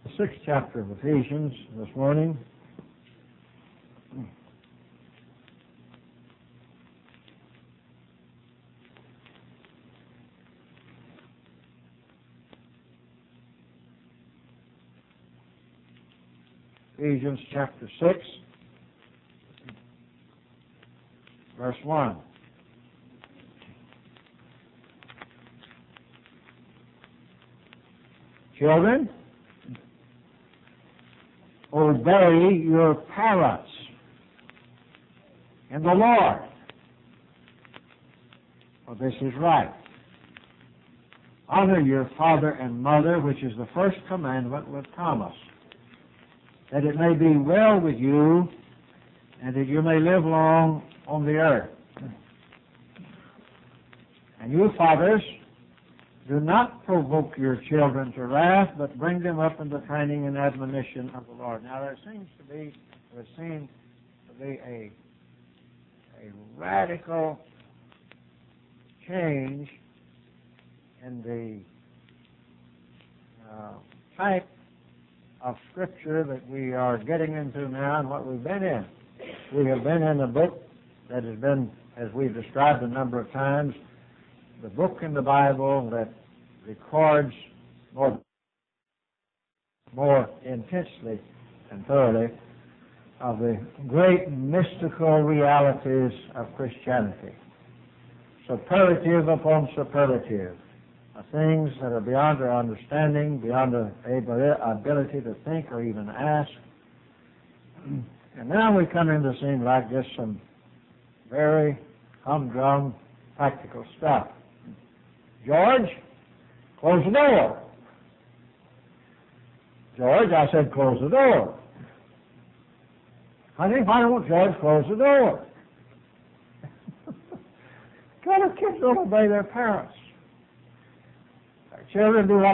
The 6th chapter of Ephesians this morning. Ephesians chapter 6, verse 1. Children, obey your parents in the Lord, for this is right. Honor your father and mother, which is the first commandment with promise, that it may be well with you and that you may live long on the earth. And you fathers, do not provoke your children to wrath, but bring them up in the training and admonition of the Lord. Now there seems to be a radical change in the type of Scripture that we are getting into now and what we've been in. We have been in a book that has been, as we've described a number of times, the book in the Bible that records more intensely and thoroughly of the great mystical realities of Christianity. Superlative upon superlative. Things that are beyond our understanding, beyond our ability to think or even ask. And now we come into seem like just some very humdrum practical stuff. George, close the door. George, I said close the door. Honey, why won't George close the door? Kind of kids don't obey their parents. Our children do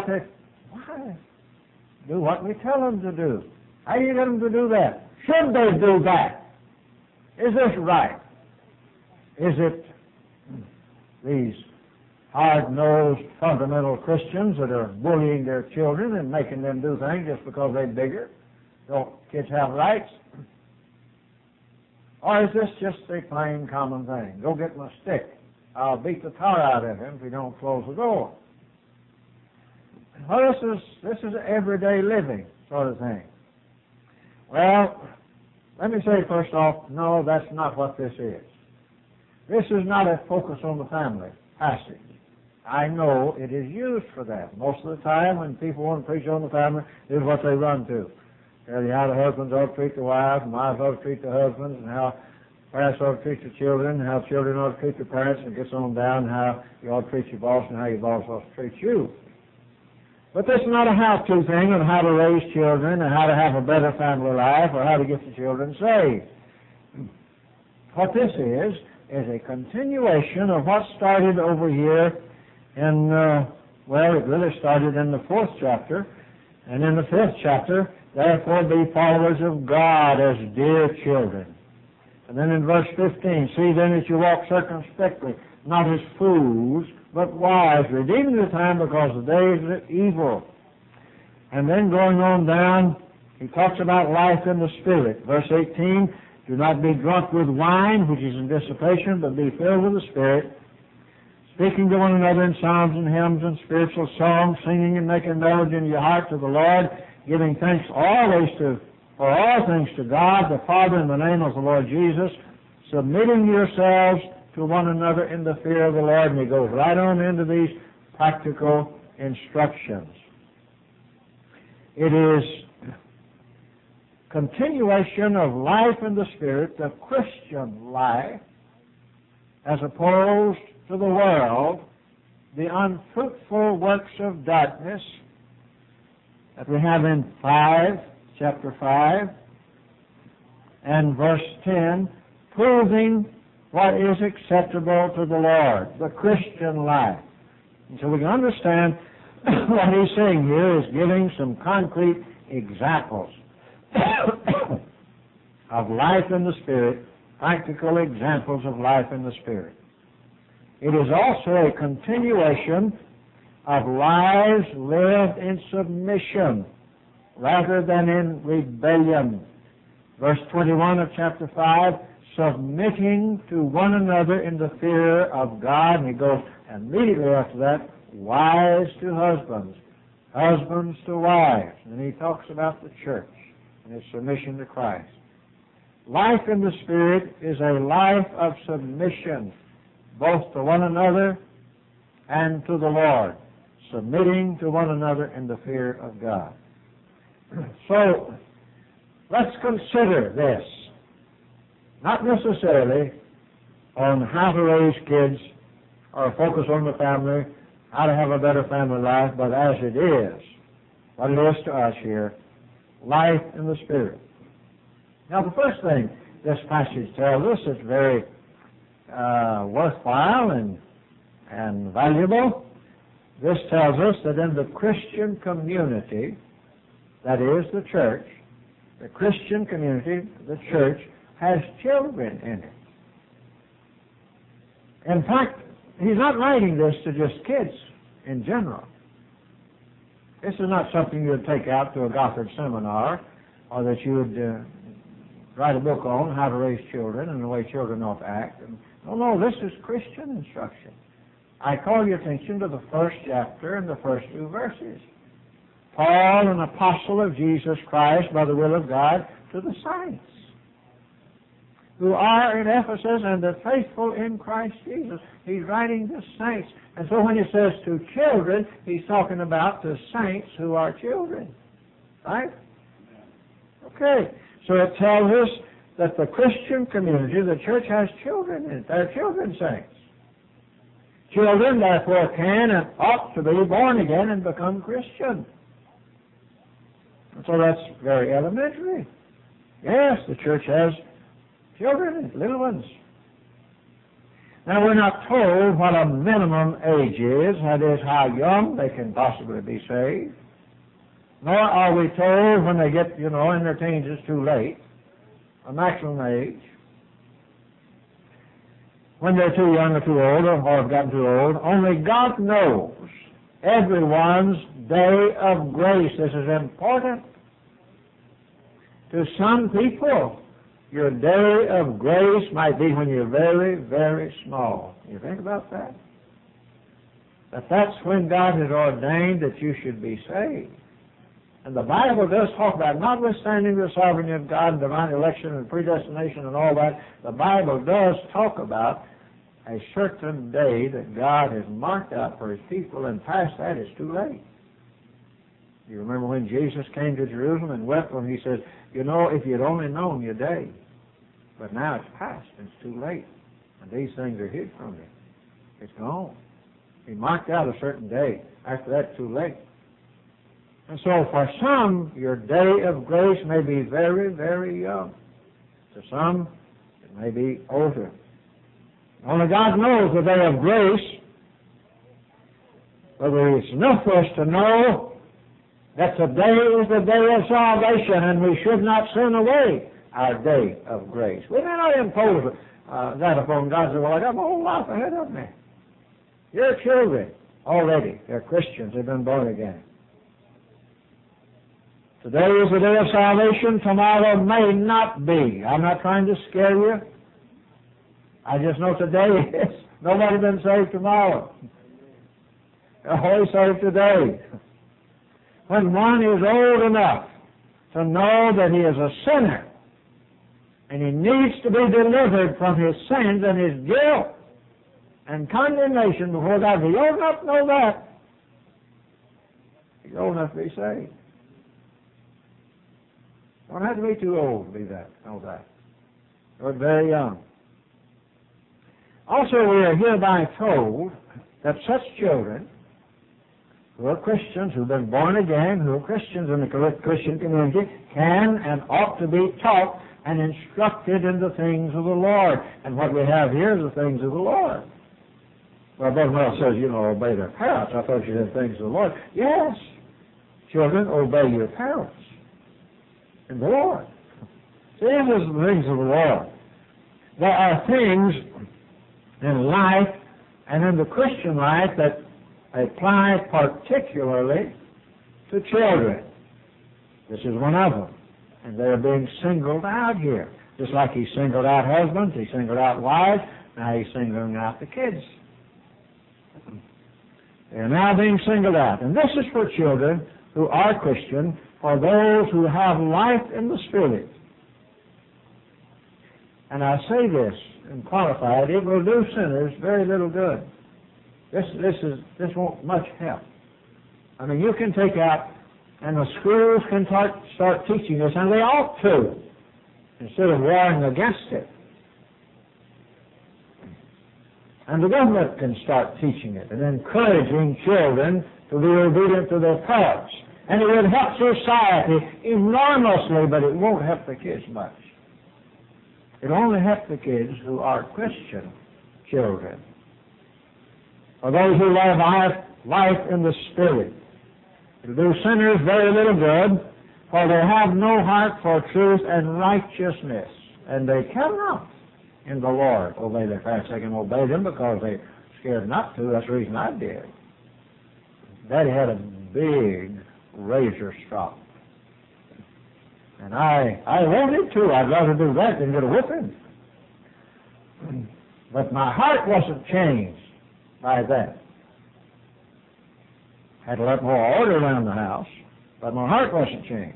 what we tell them to do. How do you get them to do that? Should they do that? Is this right? Is it these hard-nosed fundamental Christians that are bullying their children and making them do things just because they're bigger? Don't kids have rights? Or is this just a plain common thing? Go get my stick. I'll beat the tar out of him if he don't close the door. Well, this is everyday living sort of thing. Well, let me say first off, no, that's not what this is. This is not a focus on the family passage. I know it is used for that. Most of the time when people want to preach on the family, this is what they run to. Tell you how the husbands ought to treat the wives, and wives ought to treat the husbands, and how parents ought to treat the children, and how children ought to treat their parents, and gets on down how you ought to treat your boss and how your boss ought to treat you. But this is not a how-to thing on how to raise children and how to have a better family life or how to get the children saved. What this is a continuation of what started over here in, it really started in the 4th chapter. And in the 5th chapter, therefore be followers of God as dear children. And then in verse 15, see then that you walk circumspectly, not as fools, but wise, redeeming the time because the days are evil. And then going on down, he talks about life in the Spirit. Verse 18, do not be drunk with wine, which is in dissipation, but be filled with the Spirit, speaking to one another in psalms and hymns and spiritual songs, singing and making melody in your heart to the Lord, giving thanks always for all things to God, the Father, in the name of the Lord Jesus, submitting yourselves to one another in the fear of the Lord. And he goes right on into these practical instructions. It is continuation of life in the Spirit, the Christian life, as opposed to the world, the unfruitful works of darkness that we have in chapter 5, and verse 10, proving what is acceptable to the Lord, the Christian life. And so we can understand what he's saying here is giving some concrete examples of life in the Spirit, practical examples of life in the Spirit. It is also a continuation of lives lived in submission rather than in rebellion. Verse 21 of chapter 5, submitting to one another in the fear of God. And he goes immediately after that, wives to husbands, husbands to wives. And he talks about the church and its submission to Christ. Life in the Spirit is a life of submission, both to one another and to the Lord, submitting to one another in the fear of God. So, let's consider this, not necessarily on how to raise kids or focus on the family, how to have a better family life, but as it is, what it is to us here, life in the Spirit. Now, the first thing this passage tells us is very worthwhile and valuable. This tells us that in the Christian community, that is the church, the Christian community, the church, has children in it. In fact, he's not writing this to just kids in general. This is not something you would take out to a Gothard seminar or that you would write a book on how to raise children and the way children ought to act. No, this is Christian instruction. I call your attention to the first chapter and the first 2 verses. Paul, an apostle of Jesus Christ by the will of God, to the saints who are in Ephesus and the faithful in Christ Jesus. He's writing to saints. And so when he says to children, he's talking about the saints who are children. Right? Okay. So it tells us that the Christian community, the church, has children in it. They're children saints. Children, therefore, can and ought to be born again and become Christian. And so that's very elementary. Yes, the church has children, little ones. Now, we're not told what a minimum age is, that is, how young they can possibly be saved. Nor are we told when they get, in their teens it's too late, a maximum age. When they're too young or too old or have gotten too old. Only God knows everyone's day of grace. This is important. To some people, your day of grace might be when you're very, very small. You think about that? But that's when God has ordained that you should be saved. And the Bible does talk about, notwithstanding the sovereignty of God and divine election and predestination and all that, the Bible does talk about a certain day that God has marked out for His people, and past that it's too late. You remember when Jesus came to Jerusalem and wept when He said, if you'd only known your day. But now it's past and it's too late. And these things are hid from you. It's gone. He marked out a certain day. After that, it's too late. And so for some, your day of grace may be very, very young. To some, it may be older. Only God knows the day of grace. But it's enough for us to know that today is the day of salvation, and we should not sin away our day of grace. We may not impose that upon God. Say, well, I got my whole life ahead of me. You're children already. They're Christians. They've been born again. Today is the day of salvation. Tomorrow may not be. I'm not trying to scare you. I just know today is. Nobody been saved tomorrow. They're always saved today. When one is old enough to know that he is a sinner and he needs to be delivered from his sins and his guilt and condemnation before God, he's old enough to know that. He's old enough to be saved. Don't have to be too old to be that. Know that. Or very young. Also, we are hereby told that such children who are Christians, who have been born again, who are Christians in the Christian community, can and ought to be taught and instructed in the things of the Lord. And what we have here is the things of the Lord. Well, Brother Wells says, obey their parents. I thought you said things of the Lord. Yes, children, obey your parents in the Lord. See, this is the things of the Lord. There are things in life and in the Christian life that apply particularly to children. This is one of them. And they're being singled out here. Just like He singled out husbands, He singled out wives, now He's singling out the kids. They're now being singled out. And this is for children who are Christian, for those who have life in the Spirit. And I say this and qualify it, it will do sinners very little good. This won't much help. I mean, you can take out, and the schools can start teaching this, and they ought to, instead of warring against it. And the government can start teaching it and encouraging children to be obedient to their parents. And it would help society enormously, but it won't help the kids much. It only helps the kids who are Christian children. For those who love life in the Spirit, it'll do sinners very little good, for they have no heart for truth and righteousness, and they cannot in the Lord obey their parents. They can obey them because they're scared not to. That's the reason I did. Daddy had a big razor strop. And I wanted to. I'd rather do that than get a whipping. But my heart wasn't changed by that. Had a lot more order around the house, but my heart wasn't changed.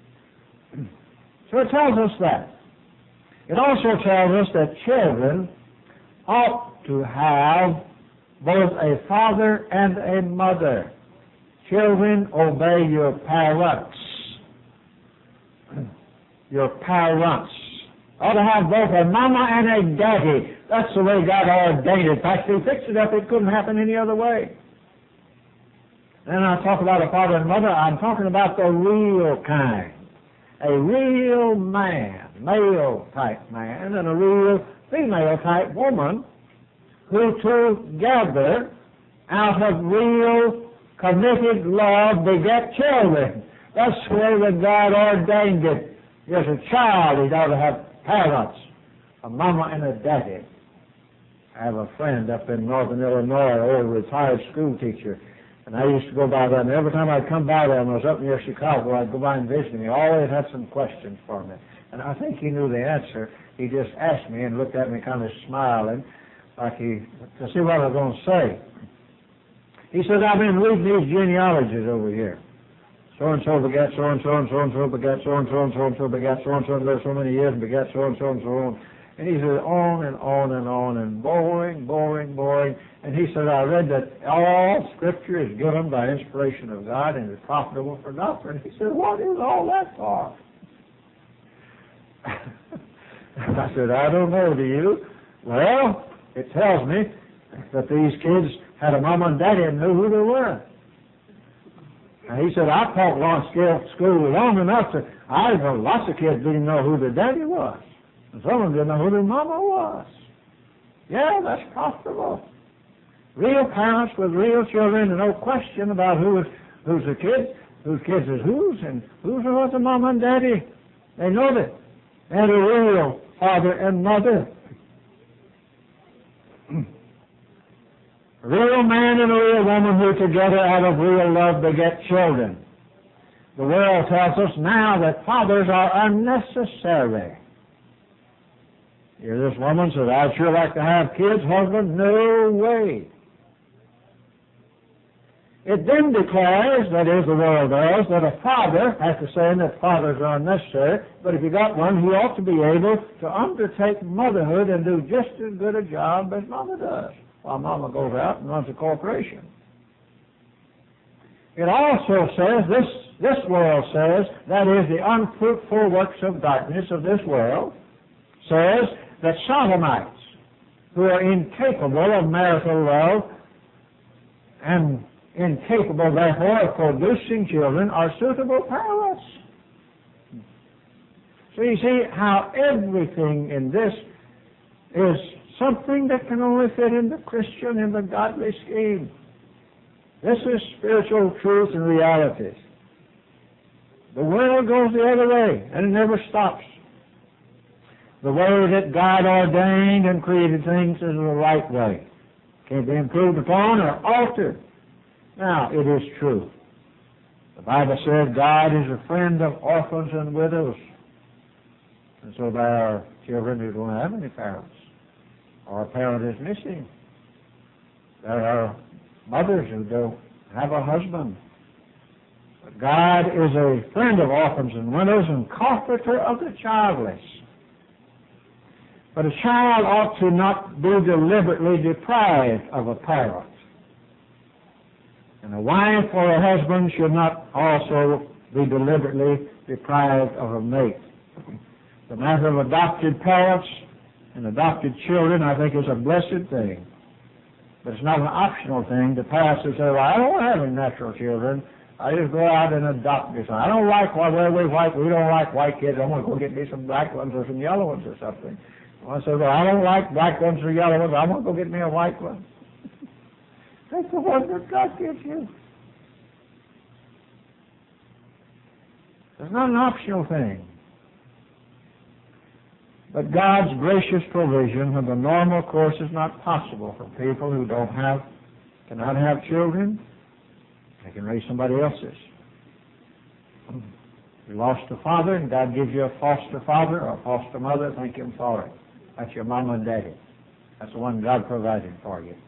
So it tells us that. It also tells us that children ought to have both a father and a mother. Children, obey your parents. Your parents ought to have both a mama and a daddy. That's the way God ordained it. In fact, He fixed it up. It couldn't happen any other way. Then I talk about a father and mother. I'm talking about the real kind. A real man, male-type man, and a real female-type woman who together, out of real committed love, beget children. That's the way that God ordained it. As a child, he'd ought to have parents, a mama and a daddy. I have a friend up in northern Illinois, an old retired school teacher, and I used to go by there, and every time I'd come by there, and I was up near Chicago, I'd go by and visit him. He always had some questions for me. And I think he knew the answer. He just asked me and looked at me kind of smiling, like to see what I was going to say. He said, I've been reading these genealogies over here. So-and-so begat so-and-so, and so-and-so begat so-and-so, and so-and-so begat so-and-so, and lived so many years, and begat so-and-so, and so on. And he said, on and on and on, and boring, boring, boring. And he said, I read that all Scripture is given by inspiration of God and is profitable for doctrine. He said, what is all that for? I said, I don't know, do you? Well, it tells me that these kids had a mama and daddy and knew who they were. And he said, I taught school long enough that I know lots of kids didn't know who their daddy was. And some of them didn't know who their mama was. Yeah, that's profitable. Real parents with real children, and no question about who's the kid, whose kids is whose, and who's the mama and daddy. They know that. And a real father and mother. A real man and a real woman who together out of real love beget children. The world tells us now that fathers are unnecessary. Here this woman says, I'd sure like to have kids, husband. No way. It then declares, that is, the world does, that a father, after saying that fathers are unnecessary, but if you got one, he ought to be able to undertake motherhood and do just as good a job as mama does, while mama goes out and runs a corporation. It also says, this world says, that is, the unfruitful works of darkness of this world, says that sodomites, who are incapable of marital love and incapable, therefore, of producing children, are suitable parents. So you see how everything in this is something that can only fit in the Christian, in the godly scheme. This is spiritual truth and realities. The world goes the other way, and it never stops. The way that God ordained and created things is the right way. Can't be improved upon or altered. Now, it is true The Bible says God is a friend of orphans and widows. And so there are children who don't have any parents, or a parent is missing. There are mothers who don't have a husband. But God is a friend of orphans and widows and comforter of the childless. But a child ought to not be deliberately deprived of a parent. And a wife or a husband should not also be deliberately deprived of a mate. The matter of adopted parents and adopted children, I think, is a blessed thing. But it's not an optional thing. The parents who say, well, I don't have any natural children. I just go out and adopt this. I don't like why we're white. We don't like white kids. I'm going to go get me some black ones or some yellow ones or something. I say, well, I don't like black ones or yellow ones. I'm going to go get me a white one. Take the one that God gives you. It's not an optional thing. But God's gracious provision when the normal course is not possible for people who cannot have children, they can raise somebody else's. You lost a father and God gives you a foster father or a foster mother, thank Him for it. That's your mama and daddy. That's the one God provided for you.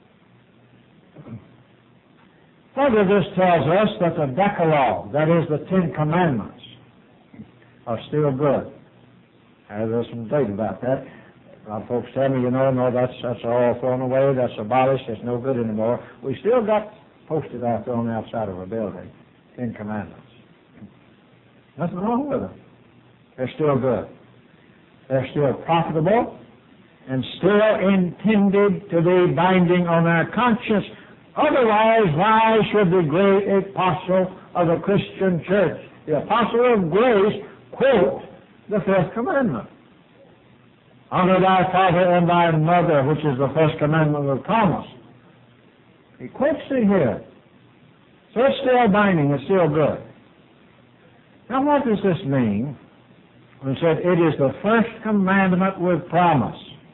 Further, this tells us that the Decalogue, that is the Ten Commandments, are still good. There's some debate about that. A lot of folks tell me, no, that's all thrown away, that's abolished, it's no good anymore. We still got posted out thrown outside of a building, Ten Commandments. Nothing wrong with them. They're still good. They're still profitable and still intended to be binding on our conscience. Otherwise, why should the great apostle of the Christian church, the apostle of grace, quote the Fifth Commandment? Honor thy father and thy mother, which is the first commandment with promise. He quotes it here. So it's still binding, it's still good. Now what does this mean when it said it is the first commandment with promise?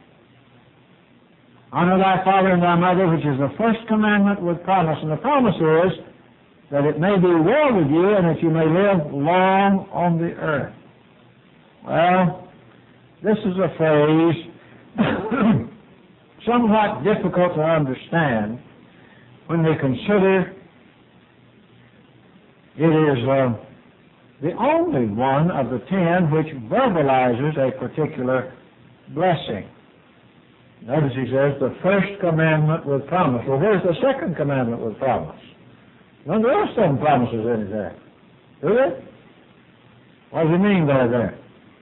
Honor thy father and thy mother, which is the first commandment with promise. And the promise is that it may be well with you and that you may live long on the earth. Well, this is a phrase somewhat difficult to understand when we consider it is the only one of the 10 which verbalizes a particular blessing. Notice he says the first commandment with promise. Well, where's the second commandment with promise? None of the rest of them promises anything. Do they? What does he mean by that?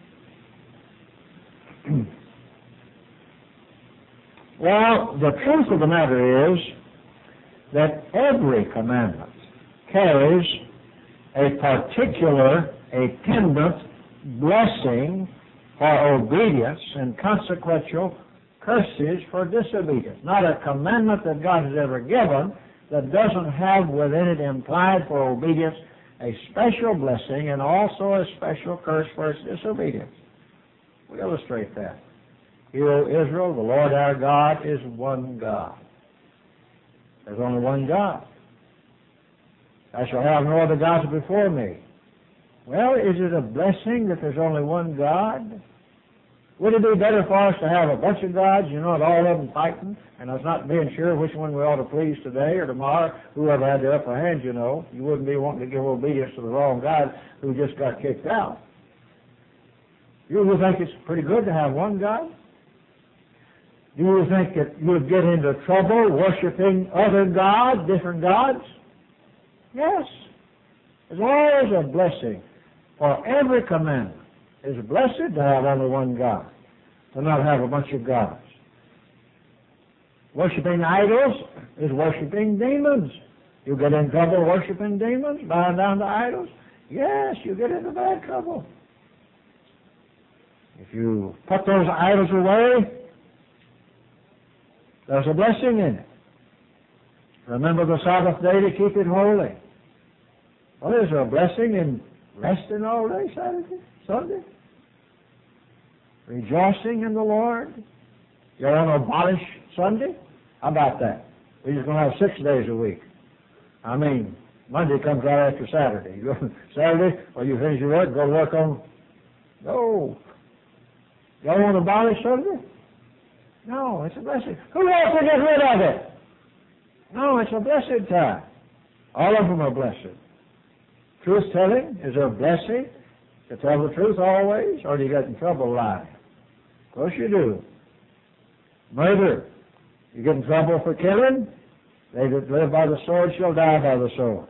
Well, the truth of the matter is that every commandment carries a particular, attendant blessing for obedience and consequential curses for disobedience. Not a commandment that God has ever given that doesn't have within it implied for obedience a special blessing and also a special curse for its disobedience. We illustrate that. Hear, O Israel, the Lord our God is one God. There's only one God. I shall have no other gods before me. Well, is it a blessing that there's only one God? Would it be better for us to have a bunch of gods, and all of them fighting, and us not being sure which one we ought to please today or tomorrow? Whoever had the upper hand, you wouldn't be wanting to give obedience to the wrong God who just got kicked out. You would think it's pretty good to have one God? Do you think that you would get into trouble worshiping other gods, different gods? Yes. There's always a blessing for every commandment. It's blessed to have only one God, to not have a bunch of gods. Worshipping idols is worshipping demons. You get in trouble worshiping demons, bowing down to idols? Yes, you get into bad trouble. If you put those idols away, there's a blessing in it. Remember the Sabbath day to keep it holy. Well, is there a blessing in resting all day, Saturday, Sunday? Rejoicing in the Lord? You're on abolish Sunday? How about that? We're just going to have 6 days a week. Monday comes right after Saturday. You go Saturday, or you finish your work, go to work on. No. Y'all want to abolish Sunday? No, it's a blessing. Who wants to get rid of it? No, it's a blessed time. All of them are blessed. Truth telling is a blessing to tell the truth always, or do you get in trouble lying? Of course you do. Murder. You get in trouble for killing? They that live by the sword shall die by the sword.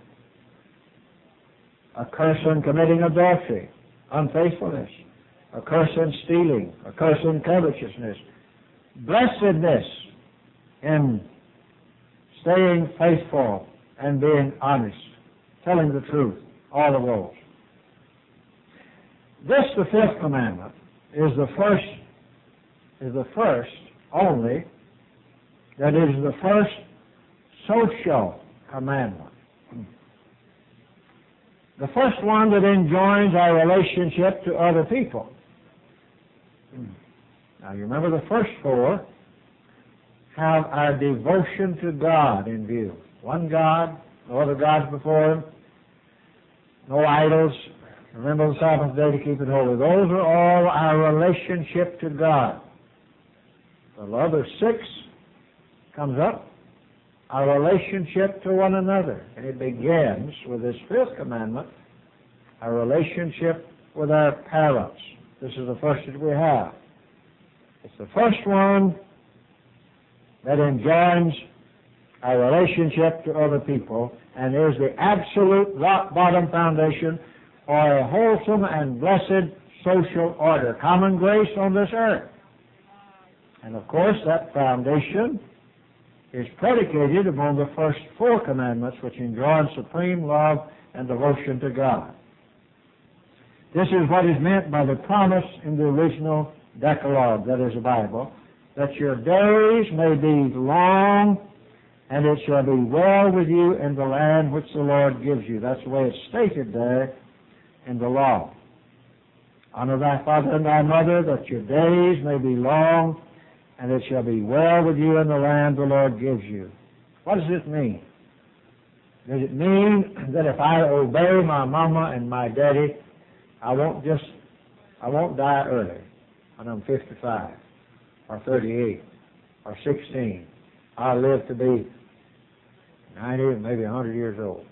A curse on committing adultery, unfaithfulness. A curse in stealing. A curse in covetousness. Blessedness in staying faithful and being honest, telling the truth, all of those. This, the fifth commandment, is the first only, that is the first social commandment. The first one that enjoins our relationship to other people. Now you remember the first four have our devotion to God in view. One God, no other gods before Him, no idols. Remember the Sabbath day to keep it holy. Those are all our relationship to God. The other six comes up, our relationship to one another. And it begins with this fifth commandment, our relationship with our parents. This is the first that we have. It's the first one that enjoins our relationship to other people and is the absolute rock bottom foundation for a wholesome and blessed social order, common grace on this earth. And of course that foundation is predicated upon the first four commandments which enjoin supreme love and devotion to God. This is what is meant by the promise in the original Decalogue, that is the Bible, that your days may be long and it shall be well with you in the land which the Lord gives you. That's the way it's stated there in the law. Honor thy father and thy mother, that your days may be long and it shall be well with you in the land the Lord gives you. What does this mean? Does it mean that if I obey my mama and my daddy, I won't die early when I'm 55 or 38 or 16? I'll live to be 90 or maybe 100 years old.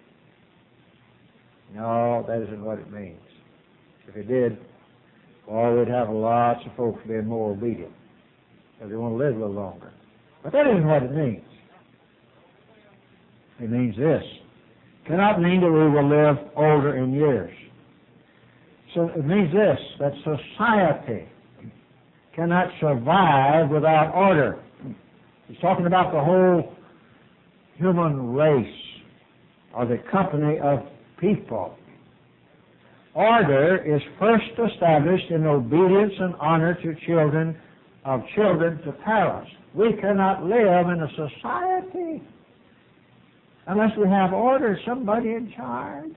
No, that isn't what it means. If it did, well, we'd have lots of folks being more obedient because they want to live a little longer. But that isn't what it means. It means this. It cannot mean that we will live older in years. So it means this, that society cannot survive without order. He's talking about the whole human race or the company of people. Order is first established in obedience and honor to children, of children to parents. We cannot live in a society unless we have order, somebody in charge,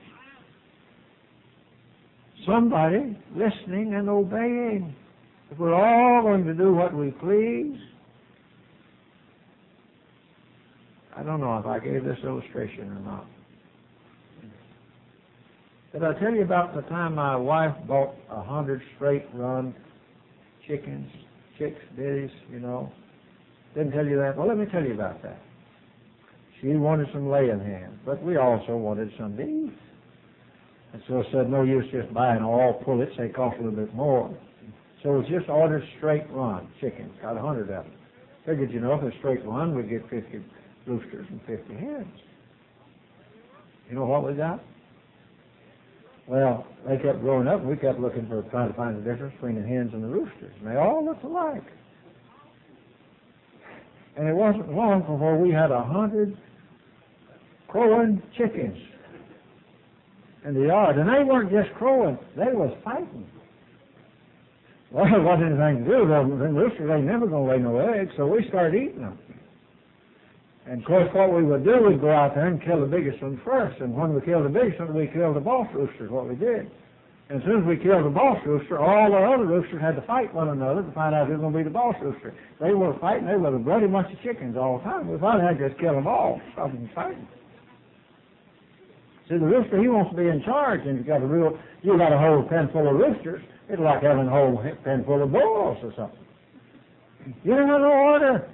somebody listening and obeying. If we're all going to do what we please, I don't know if I gave this illustration or not. Did I tell you about the time my wife bought 100 straight-run chickens, chicks, bitties, you know? Didn't tell you that? Well, let me tell you about that. She wanted some laying hens, but we also wanted some beef. And so I said, no use just buying all pullets, they cost a little bit more. So it was just ordered straight-run chickens, got 100 of them. Figured, you know, if it's straight-run, we'd get 50 roosters and 50 hens. You know what we got? Well, they kept growing up, and we kept trying to find the difference between the hens and the roosters. And they all looked alike. And it wasn't long before we had 100 crowing chickens in the yard. And they weren't just crowing, they was fighting. Well, there wasn't anything to do. The roosters ain't never going to lay no eggs, so we started eating them. And of course, what we would do, we'd go out there and kill the biggest one first. And when we killed the biggest one, we killed the boss rooster, is what we did. And as soon as we killed the boss rooster, all the other roosters had to fight one another to find out who was going to be the boss rooster. They were fighting. They were a bloody bunch of chickens all the time. We finally had to just kill them all, stop them fighting. See, the rooster, he wants to be in charge, and you got a whole pen full of roosters. It's like having a whole pen full of bulls or something. You don't have no order.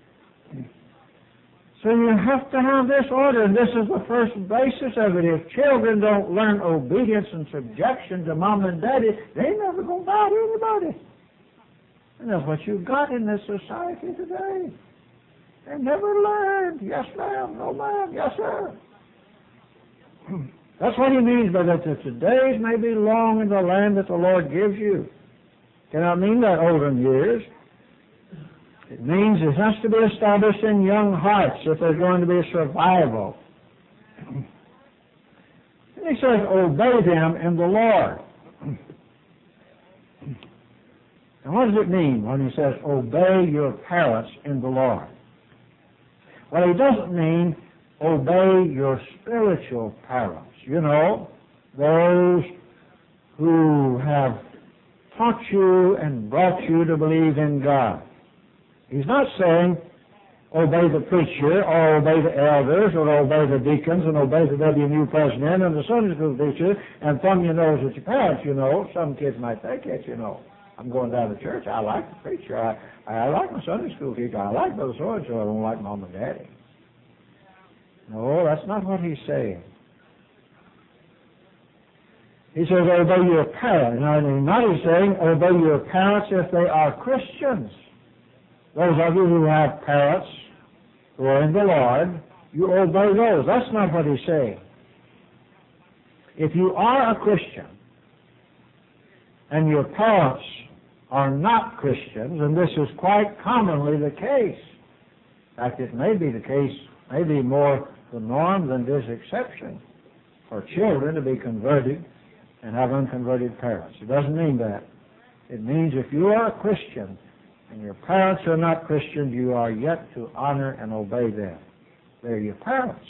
So you have to have this order, and this is the first basis of it. If children don't learn obedience and subjection to mom and daddy, they ain't never going to bow to anybody. And that's what you've got in this society today. They never learned. Yes, ma'am. No, ma'am. Yes, sir. That's what he means by that the days may be long in the land that the Lord gives you. Cannot mean that olden years. It means it has to be established in young hearts if there's going to be a survival. And he says, obey them in the Lord. And what does it mean when he says, obey your parents in the Lord? Well, he doesn't mean obey your spiritual parents. You know, those who have taught you and brought you to believe in God. He's not saying obey the preacher or obey the elders or obey the deacons and obey the WMU president and the Sunday school teacher and thumb your nose at your parents, you know. Some kids might think it, you know. I'm going down to church. I like the preacher. I like my Sunday school teacher. I like Brother so-and-so. I don't like Mom and Daddy. No, that's not what he's saying. He says obey your parents. Now, not he's saying obey your parents if they are Christians. Those of you who have parents who are in the Lord, you obey those. That's not what he's saying. If you are a Christian and your parents are not Christians, and this is quite commonly the case. In fact, it may be the case, maybe more the norm than this exception, for children to be converted and have unconverted parents. It doesn't mean that. It means if you are a Christian and your parents are not Christians, you are yet to honor and obey them. They're your parents.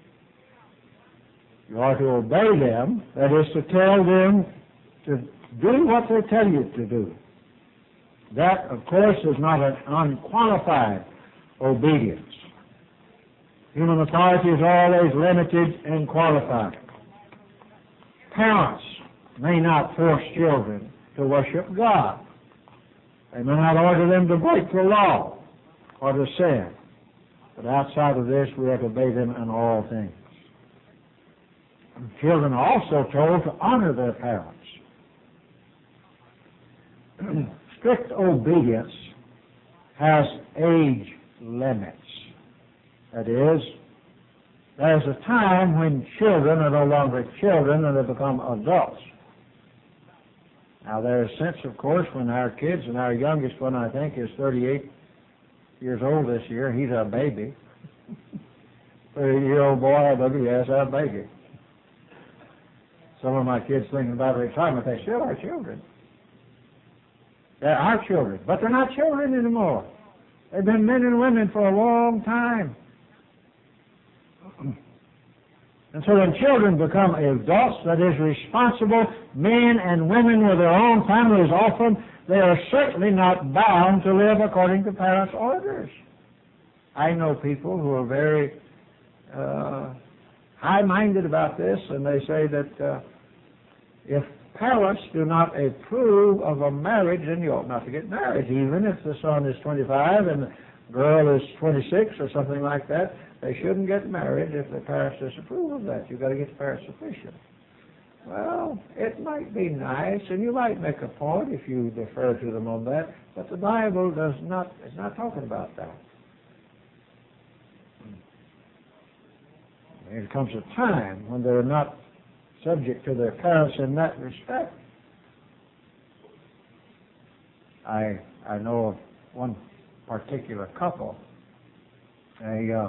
You are to obey them, that is to tell them to do what they tell you to do. That, of course, is not an unqualified obedience. Human authority is always limited and qualified. Parents may not force children to worship God. They may not order them to break the law or to sin. But outside of this, we have to obey them in all things. And children are also told to honor their parents. Strict obedience has age limits. That is, there's a time when children are no longer children and they become adults. Now, there's a sense, of course, when our kids, and our youngest one, I think, is 38 years old this year. He's a baby. 30-year-old boy, yes, a baby. Some of my kids thinking about retirement, they still are children. They're our children, but they're not children anymore. They've been men and women for a long time. And so when children become adults, that is, responsible men and women with their own families often, they are certainly not bound to live according to parents' orders. I know people who are very high-minded about this, and they say that if parents do not approve of a marriage, then you ought not to get married, even if the son is 25 and the girl is 26 or something like that. They shouldn't get married if the parents disapprove of that. You've got to get the parents' sufficient. Well, it might be nice, and you might make a point if you defer to them on that, but the Bible is not talking about that. There comes a time when they're not subject to their parents in that respect. I know of one particular couple. A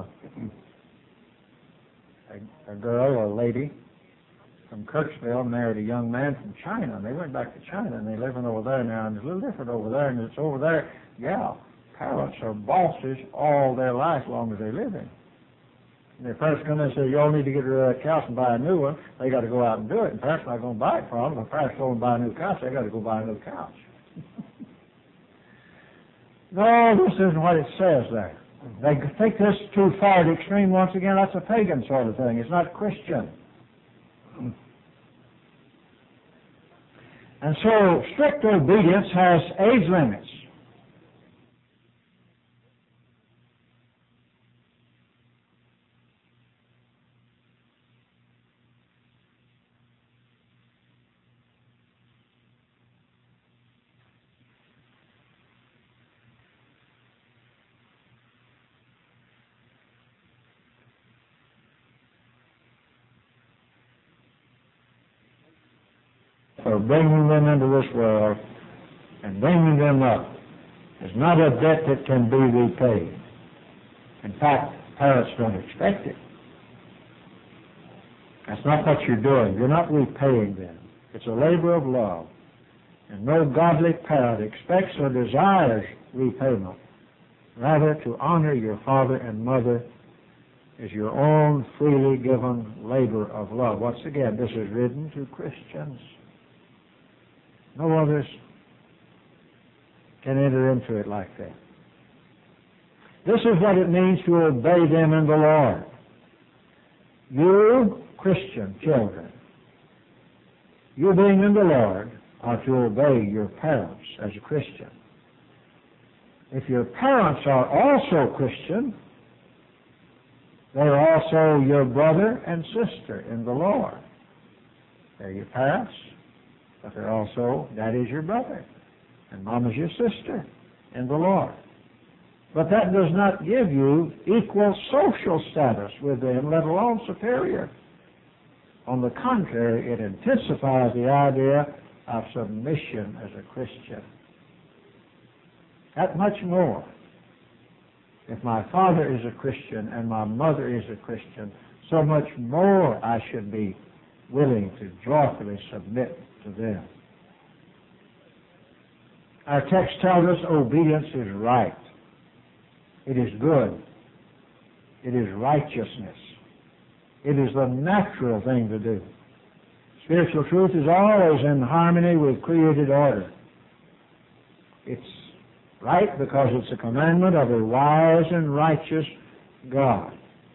girl or a lady from Kirksville married a young man from China, and they went back to China, and they're living over there now, and it's a little different over there, and it's over there, parents are bosses all their life as long as they're living. And if parents come in and say, you all need to get rid of that couch and buy a new one, they got to go out and do it, and parents are not going to buy it from them. If parents go and buy a new couch, they got to go buy a new couch. No, this isn't what it says there. They take this too far to extreme once again. That's a pagan sort of thing. It's not Christian. And so strict obedience has age limits. For bringing them into this world and bringing them up is not a debt that can be repaid. In fact, parents don't expect it. That's not what you're doing. You're not repaying them. It's a labor of love. And no godly parent expects or desires repayment. Rather, to honor your father and mother is your own freely given labor of love. Once again, this is written to Christians. No others can enter into it like that. This is what it means to obey them in the Lord. You, Christian children, you being in the Lord, are to obey your parents as a Christian. If your parents are also Christian, they're also your brother and sister in the Lord. They're your parents, but they're also, Daddy's your brother, and Mama's your sister in the Lord. But that does not give you equal social status with them, let alone superior. On the contrary, it intensifies the idea of submission as a Christian. That much more. If my father is a Christian and my mother is a Christian, so much more I should be willing to joyfully submit to them. Our text tells us obedience is right. It is good. It is righteousness. It is the natural thing to do. Spiritual truth is always in harmony with created order. It's right because it's a commandment of a wise and righteous God.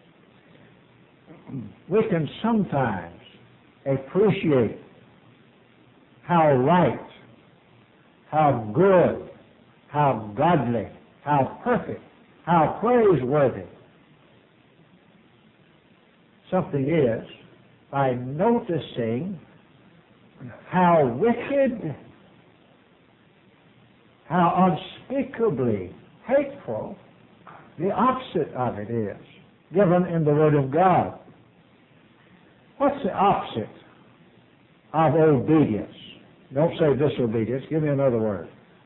We can sometimes appreciate how right, how good, how godly, how perfect, how praiseworthy something is by noticing how wicked, how unspeakably hateful the opposite of it is, given in the Word of God. What's the opposite of obedience? Don't say disobedience. Give me another word.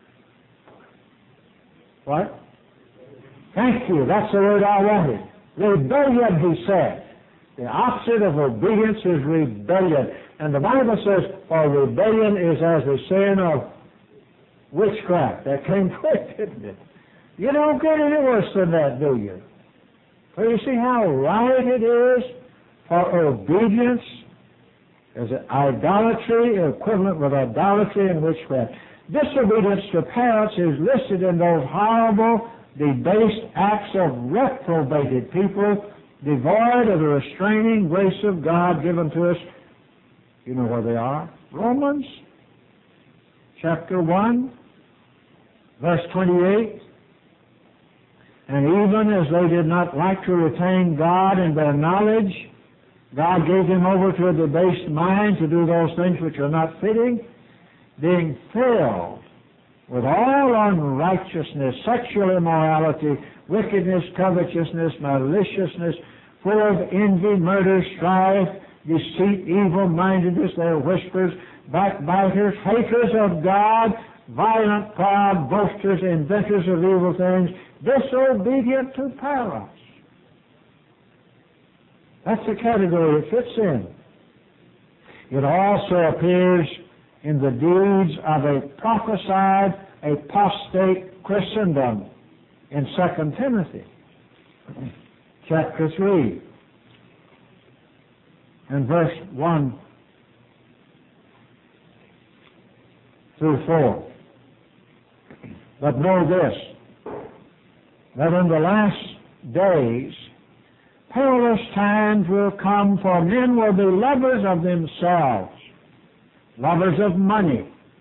What? Thank you. That's the word I wanted. Rebellion, he said. The opposite of obedience is rebellion. And the Bible says, for rebellion is as the sin of witchcraft. That came quick, didn't it? You don't get any worse than that, do you? Well, you see how right it is for obedience is idolatry, equivalent with idolatry and witchcraft. Disobedience to parents is listed in those horrible, debased acts of reprobated people, devoid of the restraining grace of God given to us. You know where they are? Romans chapter 1, verse 28. And even as they did not like to retain God in their knowledge, God gave them over to a debased mind to do those things which are not fitting, being filled with all unrighteousness, sexual immorality, wickedness, covetousness, maliciousness, full of envy, murder, strife, deceit, evil-mindedness, they are whisperers, backbiters, haters of God, violent, proud, boasters, inventors of evil things, disobedient to parents. That's the category it fits in. It also appears in the deeds of a prophesied apostate Christendom in 2 Timothy chapter 3 and verse 1 through 4. But know this, that in the last days perilous times will come, for men will be lovers of themselves, lovers of money,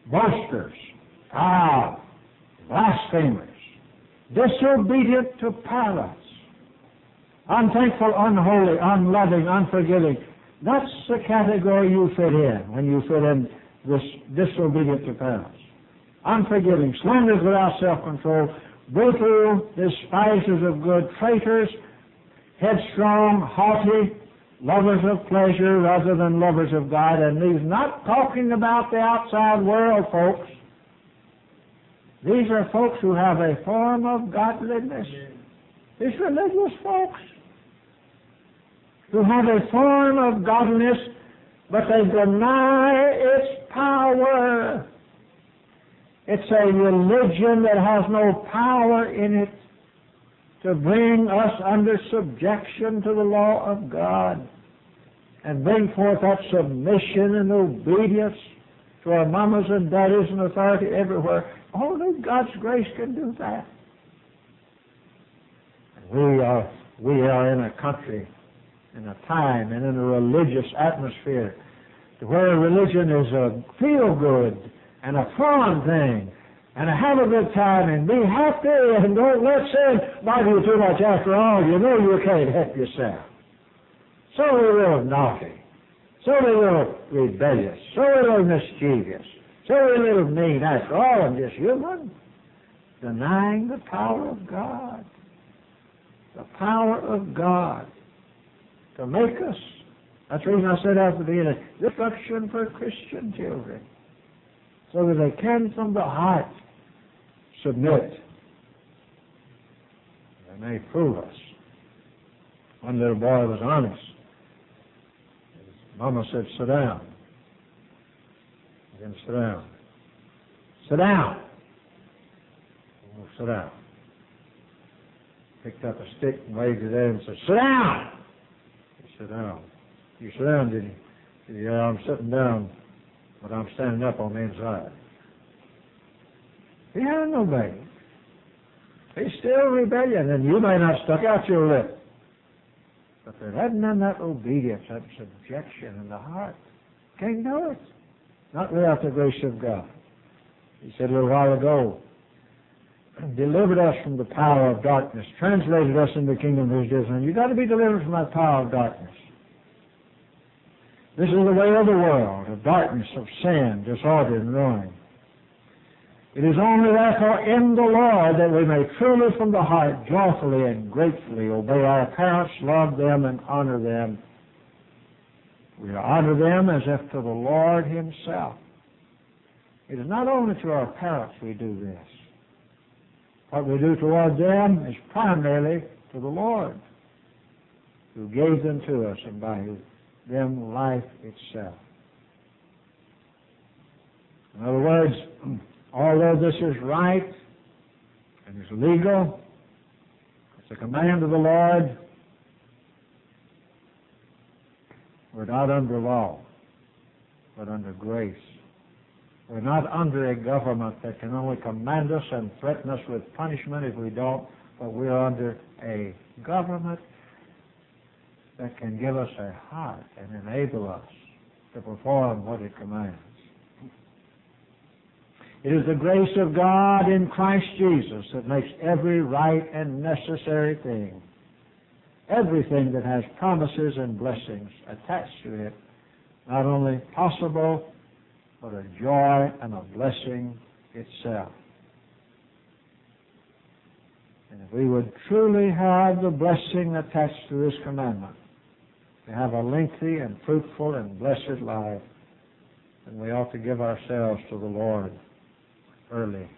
boasters, proud, blasphemers, disobedient to parents, unthankful, unholy, unloving, unforgiving. That's the category you fit in when you fit in this disobedient to parents. Unforgiving, slanderers without self-control, brutal, despisers of good, traitors, headstrong, haughty, lovers of pleasure rather than lovers of God. And he's not talking about the outside world, folks. These are folks who have a form of godliness. These religious folks who have a form of godliness, but they deny its power. It's a religion that has no power in it to bring us under subjection to the law of God and bring forth that submission and obedience to our mamas and daddies and authority everywhere. Only God's grace can do that. We are in a country, in a time, and in a religious atmosphere to where religion is a feel-good and a fun thing, and have a good time, and be happy, and don't let sin bother you too much after all. You know you can't help yourself. So we're a little naughty, so we're a little rebellious, so we're a little mischievous, so we're a little mean. After all, I'm just human. Denying the power of God. The power of God to make us. That's the reason I said at the beginning, destruction for Christian children, so that they can from the heart submit. They may fool us. One little boy was honest. His mama said, sit down. He didn't sit down. Sit down. Oh, sit down. Picked up a stick and waved it at him and said, sit down. He said, down. You sit down, did you? He said, yeah, I'm sitting down, but I'm standing up on the inside. He hadn't obeyed. He's still rebellion, and you may not stuck out your lip. But there hadn't been that obedience, that subjection in the heart. Can't do it. Not without the grace of God. He said a little while ago, delivered us from the power of darkness, translated us into the kingdom of His dear Son. You've got to be delivered from that power of darkness. This is the way of the world, of darkness, of sin, disorder, and ruin. It is only therefore in the Lord that we may truly from the heart, joyfully and gratefully obey our parents, love them, and honor them. We honor them as if to the Lord Himself. It is not only to our parents we do this. What we do toward them is primarily to the Lord, who gave them to us and by them life itself. In other words, although this is right and is legal, it's a command of the Lord, we're not under law, but under grace. We're not under a government that can only command us and threaten us with punishment if we don't, but we're under a government that can give us a heart and enable us to perform what it commands. It is the grace of God in Christ Jesus that makes every right and necessary thing, everything that has promises and blessings attached to it, not only possible, but a joy and a blessing itself. And if we would truly have the blessing attached to this commandment, to have a lengthy and fruitful and blessed life, then we ought to give ourselves to the Lord early,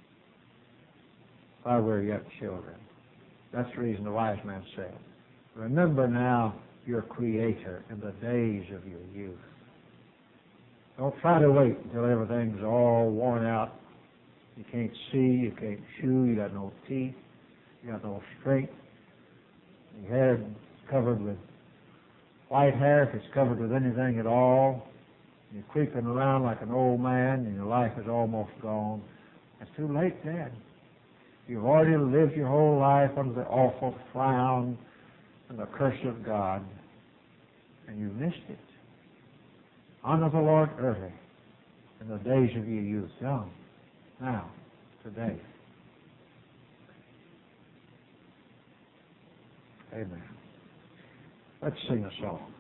while we're yet children. That's the reason the wise man said, remember now your Creator in the days of your youth. Don't try to wait until everything's all worn out. You can't see, you can't chew, you got no teeth, you got no strength. Your hair is covered with white hair, if it's covered with anything at all. You're creeping around like an old man and your life is almost gone. It's too late then. You've already lived your whole life under the awful frown and the curse of God, and you've missed it. Honor the Lord early. in the days of your youth, young, now, today. Amen. Let's sing a song.